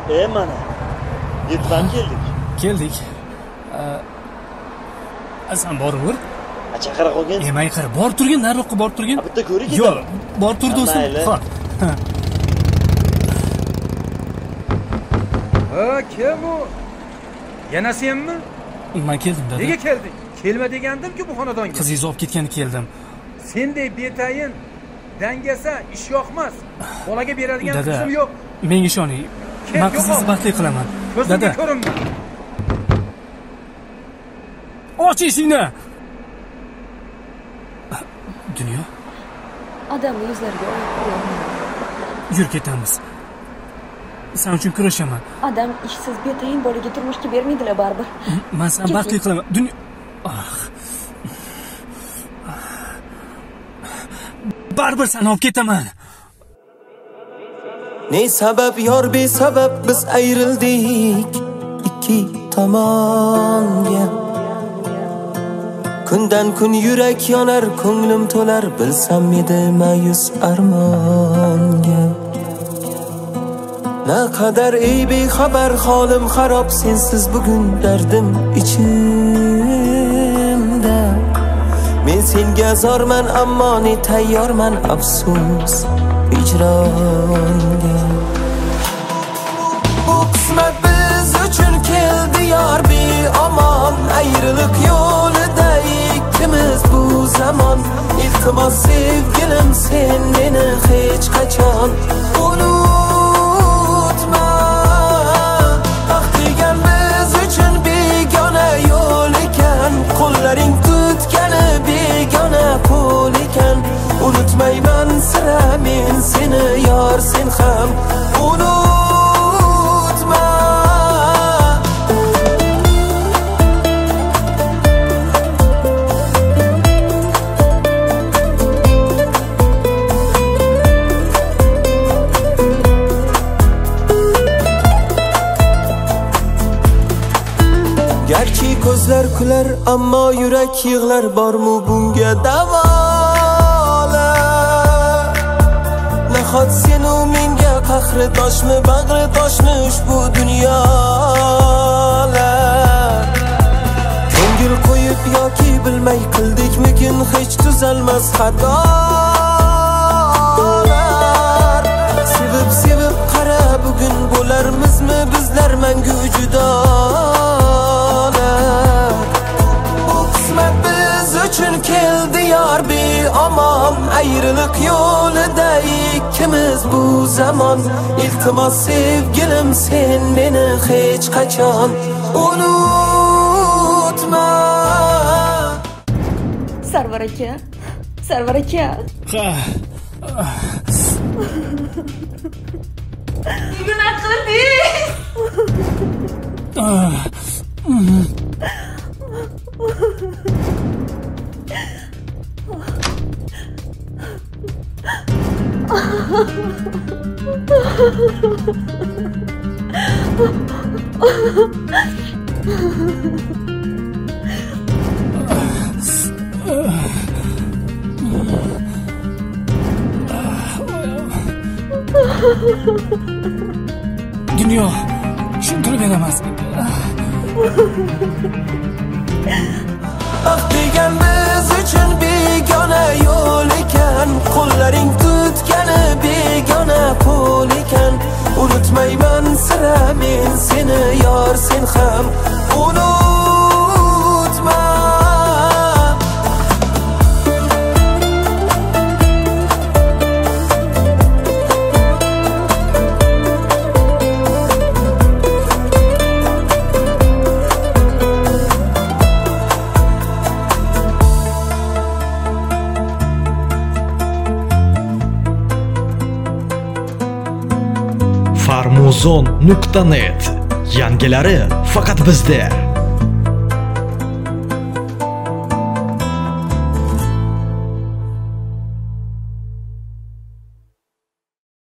Mana. Yetib keldik. Keldik. Sen boraver. Chaqira qolgan. May qara, bor turgin, nariroqqa borib turgin. Bitta ko'rik edi. Yo'q, bor tur do'stim. Xo'p. Kim bu? Yana senmi? Men keldim dada. Nega kelding? Kelma degandim-ku bu xonadonga. Qizingiz olib ketgani keldim. Senday betayin dangasa ish yoqmas. Bolaga beradigan qizim yo'q. Menga ishoning. Men qizingizni baxtli qilaman. Ko'zimga ko'rinma. Och eshikni. Dunyo. Odamning yuzlariga oyoq qo'yolmayman. Yur ketamiz. Sen uchun kurashaman. Odam ishsiz betayin bolaga turmushga bermaydilar baribir. Men seni baxtli qilaman. Dunyo. Baribir seni olib ketaman. Ne sabab yor besabab biz ayrildik ikki tomonga. Kundan kun yurak yonar, ko'nglim to'lar, bilsam edi ma'yus armonga. Naqadar ey bexabar holim xarob, sensiz bugun dardim ichimda. Men senga zorman, ammo ne tayyorman afsus hijronga. Bu qismat biz uchun keldi yor beomon, ayriliq yo'lida ikkimiz bu zamon. Iltimos sevgilim, sen meni hech qachon unutma. Vaqt degan biz uchun begona yo'l ekan, qo'llaring tutgani begona qo'l ekan. Unutmayman sira men seni yor, sen ham unutma. Garchi ko'zlar kular, ammo yurak yig'lar, bormi bunga davolar? Nahot sen u menga qahri toshmi, bag'ri toshmi ushbu dunyolar? Ko'ngil qo'yib yoki bilmay qildikmikin hech tuzalmas xatolar? Sevib sevib qara, bugun bo'larmizmi bizlar mangu judolar? Bu qismat biz uchun keldi yor beomon, ayriliq yo'lida ikkimiz bu zamon. Iltimos sevgilim, sen meni hech qachon unutma. Sarvar aka, Sarvar aka. Nima qilding? Dunyo, tushuntirib beramas. Vaqt degan biz uchun begona yo'l ekan, qo'llaring tutgani begona qo'l ekan. Unutmayman sira men seni yor, sen ham unutma. Farmuzon.net yangilari faqat bizda.